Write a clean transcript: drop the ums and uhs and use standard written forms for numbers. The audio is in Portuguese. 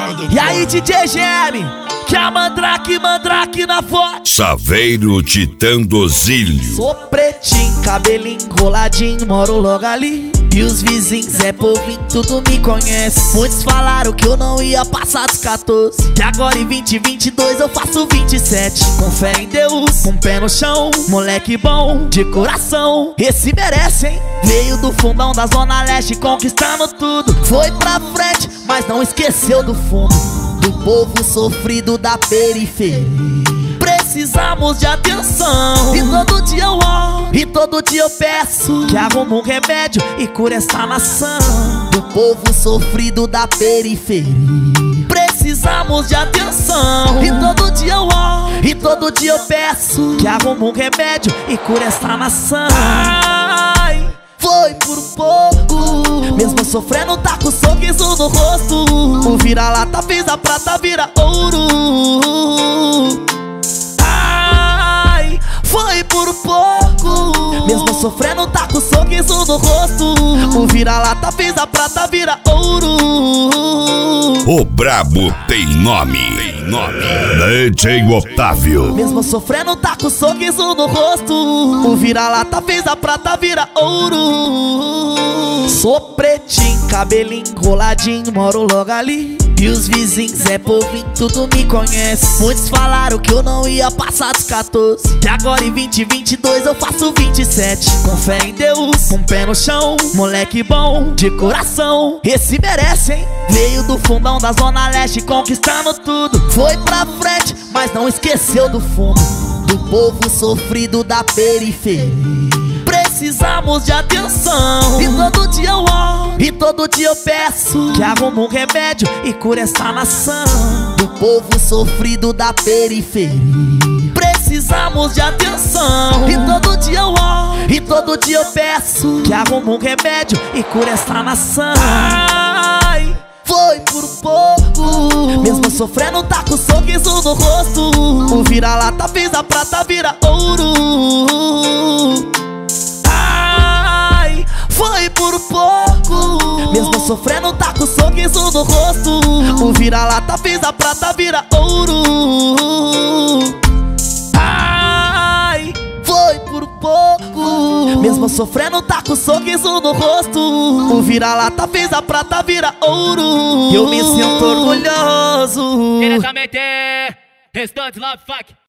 E aí, DJ GM, que a mandrake na voz. Saveiro Titandozilho. Sou pretinho, cabelinho enroladinho, moro logo ali. E os vizinhos é povinho, tudo me conhece. Muitos falaram que eu não ia passar dos 14, que agora em 2022 eu faço 27. Com fé em Deus, com pé no chão, moleque bom, de coração. Esse merece, hein? Veio do fundão da Zona Leste, conquistando tudo. Foi pra frente, mas não esqueceu do fundo, do povo sofrido da periferia. Precisamos de atenção. E todo dia eu oro, e todo dia eu peço que arrume um remédio e cure essa nação, do povo sofrido da periferia. Precisamos de atenção. E todo dia eu oro, e todo dia eu peço que arrume um remédio e cure essa nação. Ai, foi por pouco, mesmo sofrendo tá com sorriso no rosto. O vira-lata fez a prata vira ouro. Foi por pouco, mesmo sofrendo tá com sorriso no rosto. O vira-lata fez a prata vira ouro. O brabo tem nome. DJ Otávio. Mesmo sofrendo tá com sorriso no rosto. O vira-lata fez a prata vira ouro. Sou pretinho, cabelinho enroladinho, moro logo ali. E os vizinhos é povinho, tudo me conhece. Muitos falaram que eu não ia passar dos 14, que agora em 2022 eu faço 27. Com fé em Deus, com pé no chão, moleque bom, de coração. Esse merece, hein? Veio do fundão da Zona Leste, conquistando tudo. Foi pra frente, mas não esqueceu do fundo, do povo sofrido da periferia. Precisamos de atenção. E todo dia eu oro, e todo dia eu peço que arrume um remédio e cure essa nação, do povo sofrido da periferia. Precisamos de atenção. E todo dia eu oro, e todo dia eu peço que arrume um remédio e cure essa nação. Ai, foi por pouco, mesmo sofrendo tá com sorriso no rosto. O vira-lata fez a prata vira ouro. Foi por pouco, mesmo sofrendo tá com sorriso no rosto. O vira-lata fez a prata vira ouro. Ai, foi por pouco, mesmo sofrendo tá com sorriso no rosto. O vira-lata fez a prata vira ouro. Eu me sinto orgulhoso. Diretamente, Restante Love Fuck.